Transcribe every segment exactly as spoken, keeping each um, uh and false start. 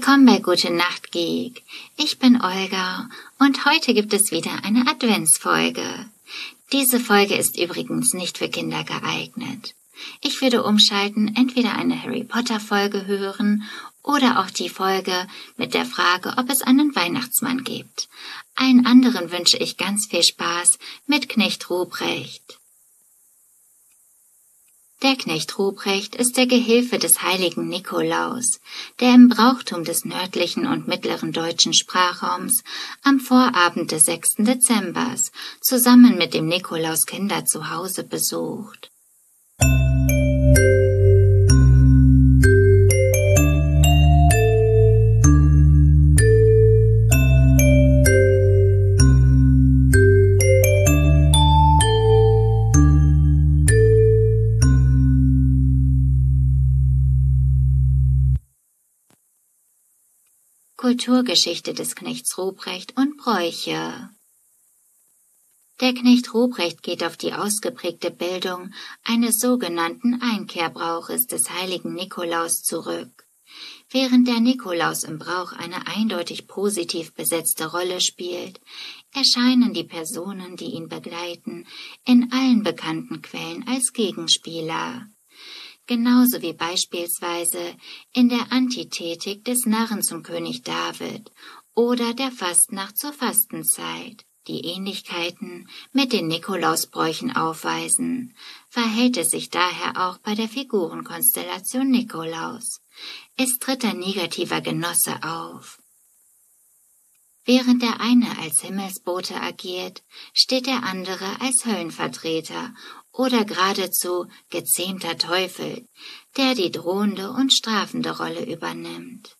Willkommen bei Gute Nacht Geek. Ich bin Olga und heute gibt es wieder eine Adventsfolge. Diese Folge ist übrigens nicht für Kinder geeignet. Ich würde umschalten, entweder eine Harry Potter Folge hören oder auch die Folge mit der Frage, ob es einen Weihnachtsmann gibt. Allen anderen wünsche ich ganz viel Spaß mit Knecht Ruprecht. Der Knecht Ruprecht ist der Gehilfe des heiligen Nikolaus, der im Brauchtum des nördlichen und mittleren deutschen Sprachraums am Vorabend des sechsten Dezembers zusammen mit dem Nikolaus Kinder zu Hause besucht. Kulturgeschichte des Knechts Ruprecht und Bräuche. Der Knecht Ruprecht geht auf die ausgeprägte Bildung eines sogenannten Einkehrbrauches des heiligen Nikolaus zurück. Während der Nikolaus im Brauch eine eindeutig positiv besetzte Rolle spielt, erscheinen die Personen, die ihn begleiten, in allen bekannten Quellen als Gegenspieler. Genauso wie beispielsweise in der Antithetik des Narren zum König David oder der Fastnacht zur Fastenzeit, die Ähnlichkeiten mit den Nikolausbräuchen aufweisen, verhält es sich daher auch bei der Figurenkonstellation Nikolaus. Es tritt ein negativer Genosse auf. Während der eine als Himmelsbote agiert, steht der andere als Höllenvertreter oder geradezu gezähmter Teufel, der die drohende und strafende Rolle übernimmt.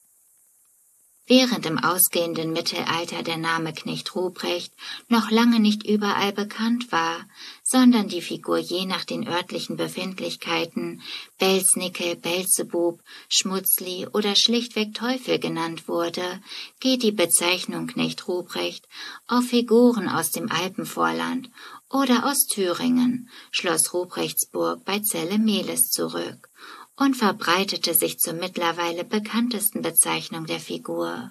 Während im ausgehenden Mittelalter der Name Knecht Ruprecht noch lange nicht überall bekannt war, sondern die Figur je nach den örtlichen Befindlichkeiten Belznickel, Belzebub, Schmutzli oder schlichtweg Teufel genannt wurde, geht die Bezeichnung Knecht Ruprecht auf Figuren aus dem Alpenvorland oder aus Thüringen, Schloss Ruprechtesburg bei Celle-Mehlis zurück und verbreitete sich zur mittlerweile bekanntesten Bezeichnung der Figur.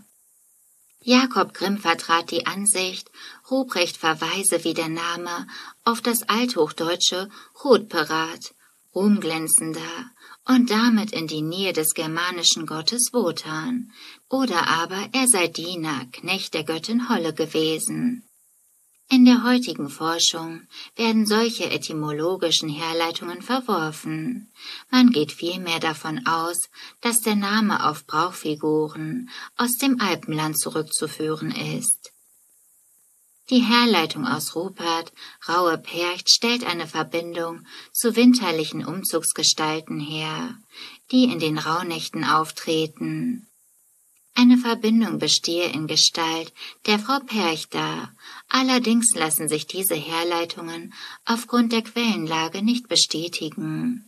Jakob Grimm vertrat die Ansicht, Ruprecht verweise wie der Name auf das althochdeutsche Rotperat, ruhmglänzender, und damit in die Nähe des germanischen Gottes Wotan, oder aber er sei Diener, Knecht der Göttin Holle gewesen. In der heutigen Forschung werden solche etymologischen Herleitungen verworfen. Man geht vielmehr davon aus, dass der Name auf Brauchfiguren aus dem Alpenland zurückzuführen ist. Die Herleitung aus Rupert, Raue Percht stellt eine Verbindung zu winterlichen Umzugsgestalten her, die in den Rauhnächten auftreten. Eine Verbindung bestehe in Gestalt der Frau Perchta, allerdings lassen sich diese Herleitungen aufgrund der Quellenlage nicht bestätigen.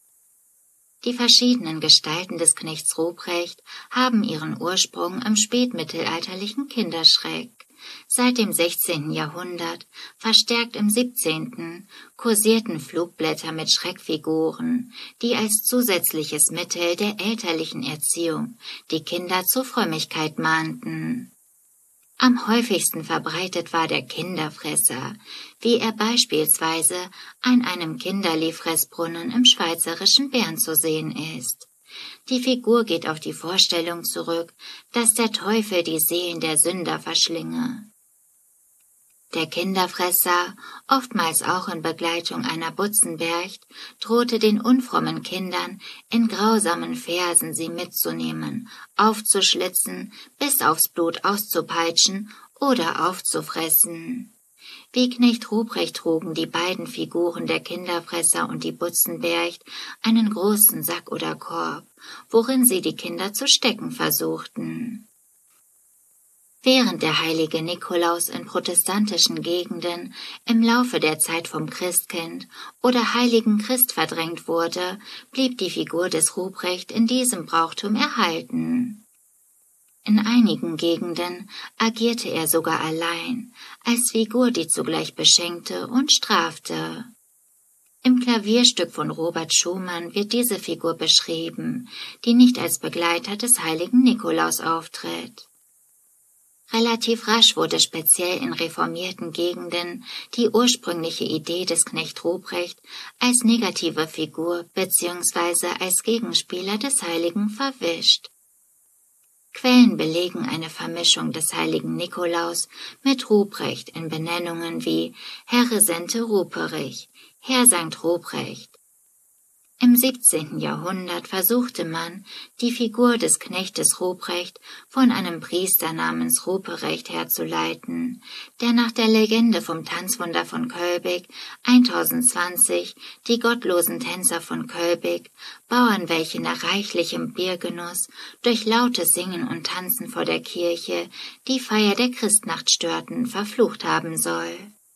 Die verschiedenen Gestalten des Knechts Ruprecht haben ihren Ursprung im spätmittelalterlichen Kinderschreck. Seit dem sechzehnten Jahrhundert, verstärkt im siebzehnten, kursierten Flugblätter mit Schreckfiguren, die als zusätzliches Mittel der elterlichen Erziehung die Kinder zur Frömmigkeit mahnten. Am häufigsten verbreitet war der Kinderfresser, wie er beispielsweise an einem Kinderli-Fressbrunnen im schweizerischen Bern zu sehen ist. Die Figur geht auf die Vorstellung zurück, dass der Teufel die Seelen der Sünder verschlinge. Der Kinderfresser, oftmals auch in Begleitung einer Butzenbercht, drohte den unfrommen Kindern in grausamen Versen sie mitzunehmen, aufzuschlitzen, bis aufs Blut auszupeitschen oder aufzufressen. Wie Knecht Ruprecht trugen die beiden Figuren der Kinderfresser und die Butzenbercht einen großen Sack oder Korb, worin sie die Kinder zu stecken versuchten. Während der heilige Nikolaus in protestantischen Gegenden im Laufe der Zeit vom Christkind oder heiligen Christ verdrängt wurde, blieb die Figur des Ruprecht in diesem Brauchtum erhalten. In einigen Gegenden agierte er sogar allein, als Figur, die zugleich beschenkte und strafte. Im Klavierstück von Robert Schumann wird diese Figur beschrieben, die nicht als Begleiter des heiligen Nikolaus auftritt. Relativ rasch wurde speziell in reformierten Gegenden die ursprüngliche Idee des Knecht Ruprecht als negative Figur bzw. als Gegenspieler des Heiligen verwischt. Quellen belegen eine Vermischung des heiligen Nikolaus mit Ruprecht in Benennungen wie Herre Sente Ruperich, Herr Sankt Ruprecht. Im siebzehnten Jahrhundert versuchte man, die Figur des Knechtes Ruprecht von einem Priester namens Ruprecht herzuleiten, der nach der Legende vom Tanzwunder von Kölbig tausendzwanzig die gottlosen Tänzer von Kölbig, Bauern, welche nach reichlichem Biergenuss durch lautes Singen und Tanzen vor der Kirche die Feier der Christnacht störten, verflucht haben soll.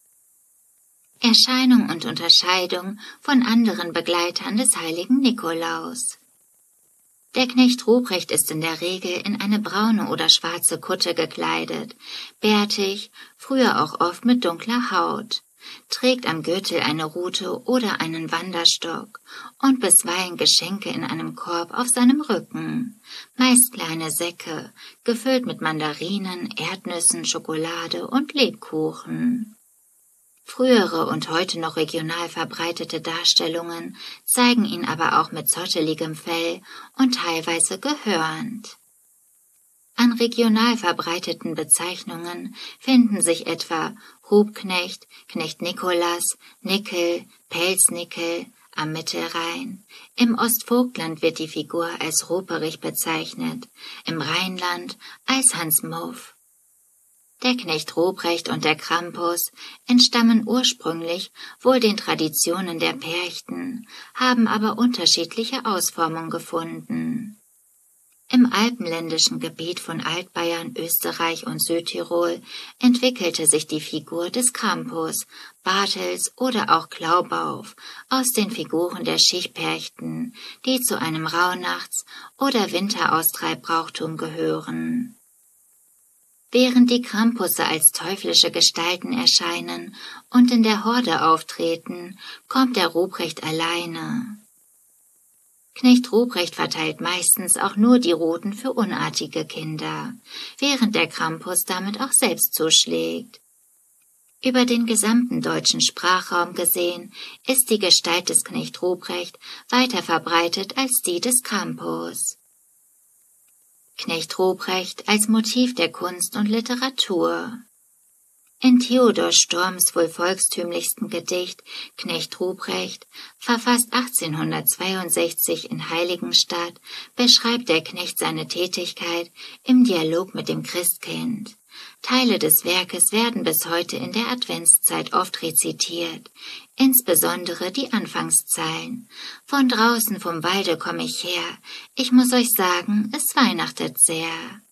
Erscheinung und Unterscheidung von anderen Begleitern des heiligen Nikolaus. Der Knecht Ruprecht ist in der Regel in eine braune oder schwarze Kutte gekleidet, bärtig, früher auch oft mit dunkler Haut, trägt am Gürtel eine Rute oder einen Wanderstock und bisweilen Geschenke in einem Korb auf seinem Rücken, meist kleine Säcke, gefüllt mit Mandarinen, Erdnüssen, Schokolade und Lebkuchen. Frühere und heute noch regional verbreitete Darstellungen zeigen ihn aber auch mit zotteligem Fell und teilweise gehörnt. An regional verbreiteten Bezeichnungen finden sich etwa Hubknecht, Knecht Nikolas, Nickel, Pelznickel am Mittelrhein. Im Ostvogtland wird die Figur als Ruperich bezeichnet, im Rheinland als Hans Muff. Der Knecht Ruprecht und der Krampus entstammen ursprünglich wohl den Traditionen der Perchten, haben aber unterschiedliche Ausformung gefunden. Im alpenländischen Gebiet von Altbayern, Österreich und Südtirol entwickelte sich die Figur des Krampus, Bartels oder auch Klaubauf aus den Figuren der Schichtperchten, die zu einem Rauhnachts- oder Winteraustreibbrauchtum gehören. Während die Krampusse als teuflische Gestalten erscheinen und in der Horde auftreten, kommt der Ruprecht alleine. Knecht Ruprecht verteilt meistens auch nur die Ruten für unartige Kinder, während der Krampus damit auch selbst zuschlägt. Über den gesamten deutschen Sprachraum gesehen ist die Gestalt des Knecht Ruprecht weiter verbreitet als die des Krampus. Knecht Ruprecht als Motiv der Kunst und Literatur. In Theodor Storms wohl volkstümlichsten Gedicht Knecht Ruprecht, verfasst achtzehnhundertzweiundsechzig in Heiligenstadt, beschreibt der Knecht seine Tätigkeit im Dialog mit dem Christkind. Teile des Werkes werden bis heute in der Adventszeit oft rezitiert, insbesondere die Anfangszeilen. Von draußen vom Walde komm ich her, ich muss euch sagen, es weihnachtet sehr.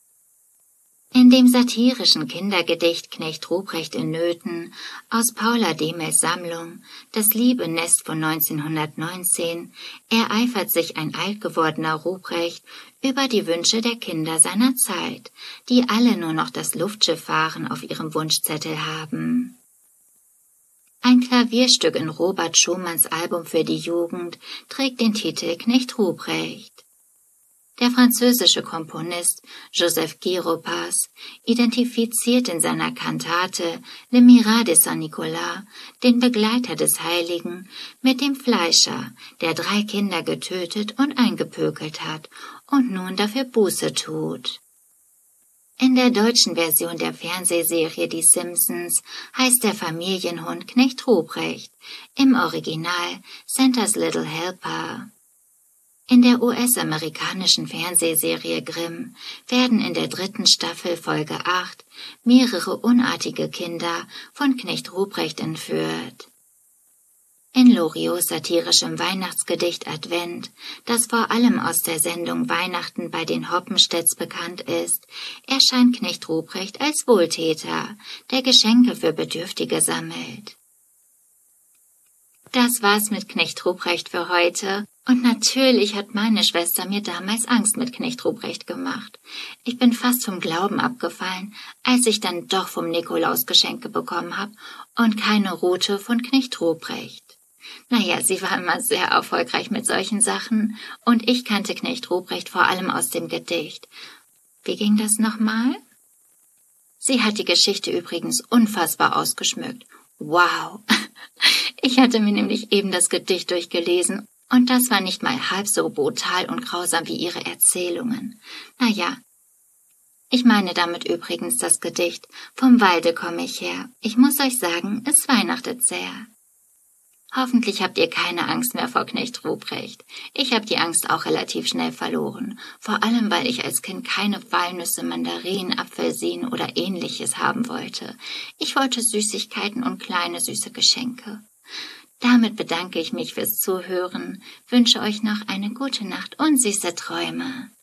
In dem satirischen Kindergedicht Knecht Ruprecht in Nöten aus Paula Demels Sammlung Das liebe Nest von neunzehnhundertneunzehn ereifert sich ein alt gewordener Ruprecht über die Wünsche der Kinder seiner Zeit, die alle nur noch das Luftschifffahren auf ihrem Wunschzettel haben. Ein Klavierstück in Robert Schumanns Album für die Jugend trägt den Titel Knecht Ruprecht. Der französische Komponist Joseph Guy-Ropas identifiziert in seiner Kantate Le Miracle de Saint-Nicolas den Begleiter des Heiligen mit dem Fleischer, der drei Kinder getötet und eingepökelt hat und nun dafür Buße tut. In der deutschen Version der Fernsehserie Die Simpsons heißt der Familienhund Knecht Ruprecht, im Original Santa's Little Helper. In der U S-amerikanischen Fernsehserie Grimm werden in der dritten Staffel Folge acht mehrere unartige Kinder von Knecht Ruprecht entführt. In Loriots satirischem Weihnachtsgedicht Advent, das vor allem aus der Sendung Weihnachten bei den Hoppenstedts bekannt ist, erscheint Knecht Ruprecht als Wohltäter, der Geschenke für Bedürftige sammelt. Das war's mit Knecht Ruprecht für heute. Und natürlich hat meine Schwester mir damals Angst mit Knecht Ruprecht gemacht. Ich bin fast vom Glauben abgefallen, als ich dann doch vom Nikolaus Geschenke bekommen habe und keine Rute von Knecht Ruprecht. Naja, sie war immer sehr erfolgreich mit solchen Sachen, und ich kannte Knecht Ruprecht vor allem aus dem Gedicht. Wie ging das nochmal? Sie hat die Geschichte übrigens unfassbar ausgeschmückt. Wow! Ich hatte mir nämlich eben das Gedicht durchgelesen, und das war nicht mal halb so brutal und grausam wie ihre Erzählungen. Naja, ich meine damit übrigens das Gedicht. Vom Walde komme ich her. Ich muss euch sagen, es weihnachtet sehr. Hoffentlich habt ihr keine Angst mehr vor Knecht Ruprecht. Ich habe die Angst auch relativ schnell verloren, vor allem weil ich als Kind keine Walnüsse, Mandarinen, Apfelsinen oder ähnliches haben wollte. Ich wollte Süßigkeiten und kleine süße Geschenke. Damit bedanke ich mich fürs Zuhören, wünsche euch noch eine gute Nacht und süße Träume.